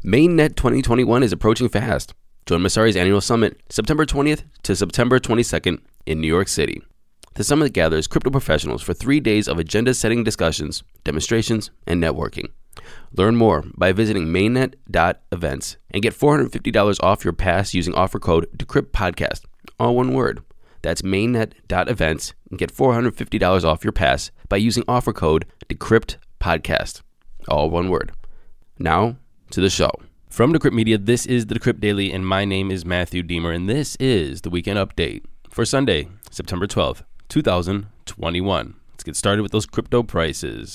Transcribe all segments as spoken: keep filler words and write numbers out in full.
Mainnet twenty twenty-one is approaching fast. Join Messari's annual summit, September twentieth to September twenty-second in New York City. The summit gathers crypto professionals for three days of agenda-setting discussions, demonstrations, and networking. Learn more by visiting mainnet dot events and get four hundred fifty dollars off your pass using offer code DECRYPTPODCAST, all one word. That's mainnet dot events and get four hundred fifty dollars off your pass by using offer code DECRYPTPODCAST, all one word. Now, to the show. From Decrypt Media, this is the Decrypt Daily, and my name is Matthew Deemer, and this is the Weekend Update for Sunday, September twelfth, twenty twenty-one. Let's get started with those crypto prices.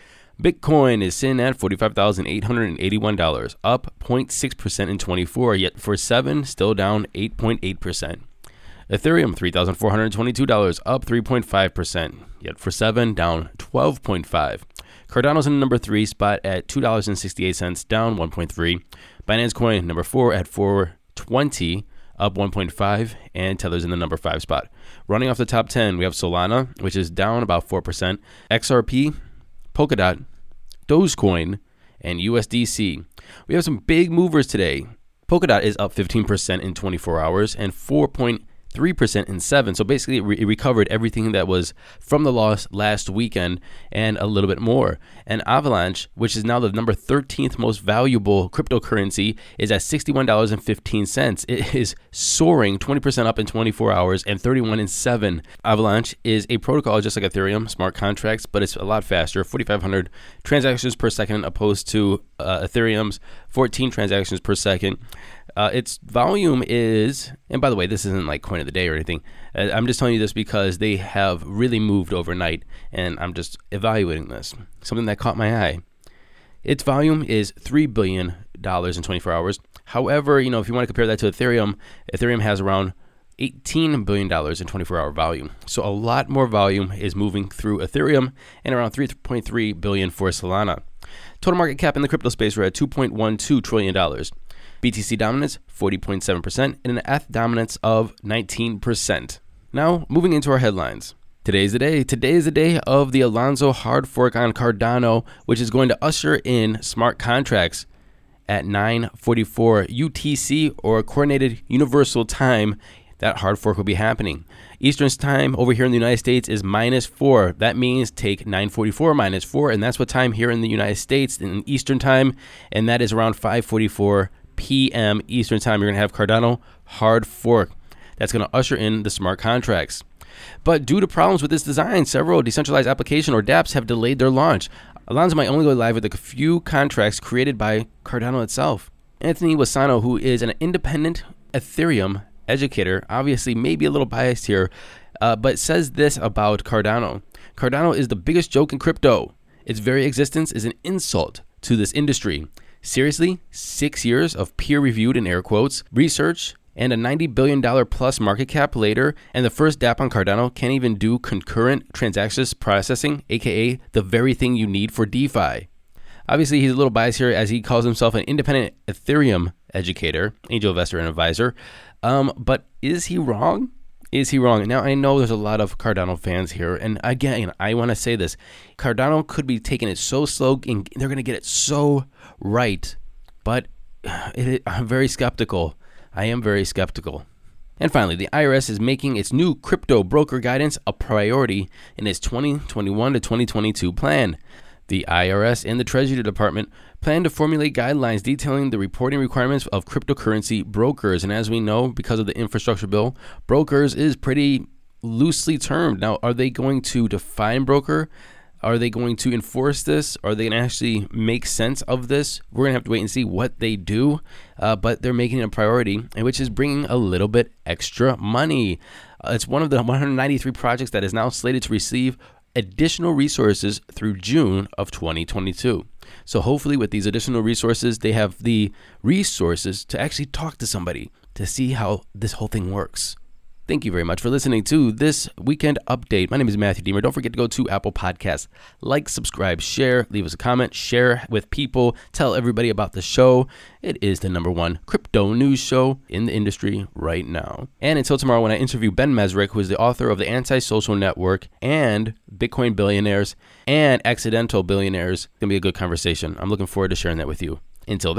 Bitcoin is sitting at forty-five thousand eight hundred eighty-one dollars, up zero point six percent in twenty-four, yet for seven, still down eight point eight percent. Ethereum, three thousand four hundred twenty-two dollars, up three point five percent, yet for seven, down twelve point five percent. Cardano's in the number three spot at two dollars and sixty-eight cents, down one point three percent. Binance Coin, number four at four twenty, up one point five percent. And Tether's in the number five spot. Running off the top ten, we have Solana, which is down about four percent. X R P, Polkadot, Dogecoin, and U S D C. We have some big movers today. Polkadot is up fifteen percent in twenty-four hours and four point three percent in seven. So basically, it, re- it recovered everything that was from the loss last weekend and a little bit more. And Avalanche, which is now the number thirteenth most valuable cryptocurrency, is at sixty-one dollars and fifteen cents. It is soaring twenty percent up in twenty-four hours and thirty-one in seven. Avalanche is a protocol just like Ethereum, smart contracts, but it's a lot faster, forty-five hundred transactions per second opposed to uh, Ethereum's fourteen transactions per second. Uh, its volume is, and by the way, this isn't like coin of the day or anything. Uh, I'm just telling you this because they have really moved overnight, and I'm just evaluating this. Something that caught my eye. Its volume is three billion dollars in twenty-four hours. However, you know, if you want to compare that to Ethereum, Ethereum has around eighteen billion dollars in twenty-four hour volume. So a lot more volume is moving through Ethereum and around three point three billion dollars for Solana. Total market cap in the crypto space, we're at two point one two trillion dollars. B T C dominance, forty point seven percent, and an E T H dominance of nineteen percent. Now, moving into our headlines. Today's the day. Today is the day of the Alonzo hard fork on Cardano, which is going to usher in smart contracts at nine forty-four U T C, or Coordinated Universal Time. That hard fork will be happening. Eastern time over here in the United States is minus four. That means take nine forty-four minus four, and that's what time here in the United States in Eastern time, and that is around five forty-four p.m. Eastern time. You're going to have Cardano hard fork. That's going to usher in the smart contracts. But due to problems with this design, several decentralized application or dApps have delayed their launch. Alonzo might only go live with a few contracts created by Cardano itself. Anthony Wasano, who is an independent Ethereum educator, obviously maybe a little biased here, uh, but says this about Cardano. Cardano is the biggest joke in crypto. Its very existence is an insult to this industry. Seriously, six years of peer-reviewed, in air quotes, research and a ninety billion dollars plus market cap later, and the first dApp on Cardano can't even do concurrent transactions processing, aka the very thing you need for DeFi. Obviously, he's a little biased here as he calls himself an independent Ethereum educator, angel investor, and advisor. Um, but is he wrong? Is he wrong? Now, I know there's a lot of Cardano fans here, and again, I want to say this. Cardano could be taking it so slow, and they're going to get it so right, but it, I'm very skeptical. I am very skeptical. And finally, the I R S is making its new crypto broker guidance a priority in its twenty twenty-one to twenty twenty-two plan. The I R S and the Treasury Department plan to formulate guidelines detailing the reporting requirements of cryptocurrency brokers. And as we know, because of the infrastructure bill, brokers is pretty loosely termed. Now, are they going to define broker? Are they going to enforce this? Are they going to actually make sense of this? We're going to have to wait and see what they do. Uh, but they're making it a priority, which is bringing a little bit extra money. Uh, it's one of the one hundred ninety-three projects that is now slated to receive additional resources through June of twenty twenty-two. So hopefully with these additional resources, they have the resources to actually talk to somebody to see how this whole thing works. Thank you very much for listening to this weekend update. My name is Matthew Deemer. Don't forget to go to Apple Podcasts. Like, subscribe, share, leave us a comment, share with people, tell everybody about the show. It is the number one crypto news show in the industry right now. And until tomorrow when I interview Ben Mezrich, who is the author of The Anti-Social Network and Bitcoin Billionaires and Accidental Billionaires, it's going to be a good conversation. I'm looking forward to sharing that with you. Until then,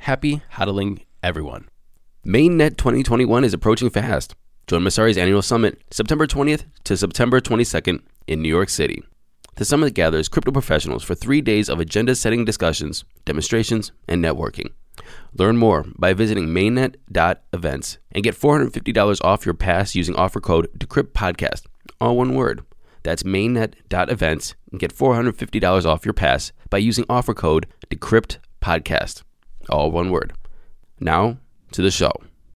Happy hodling, everyone. Mainnet twenty twenty-one is approaching fast. Join Messari's annual summit September twentieth to September twenty-second in New York City. The summit gathers crypto professionals for three days of agenda-setting discussions, demonstrations, and networking. Learn more by visiting mainnet dot events and get four hundred fifty dollars off your pass using offer code DECRYPTPODCAST, all one word. That's mainnet dot events and get four hundred fifty dollars off your pass by using offer code DECRYPTPODCAST, all one word. Now to the show.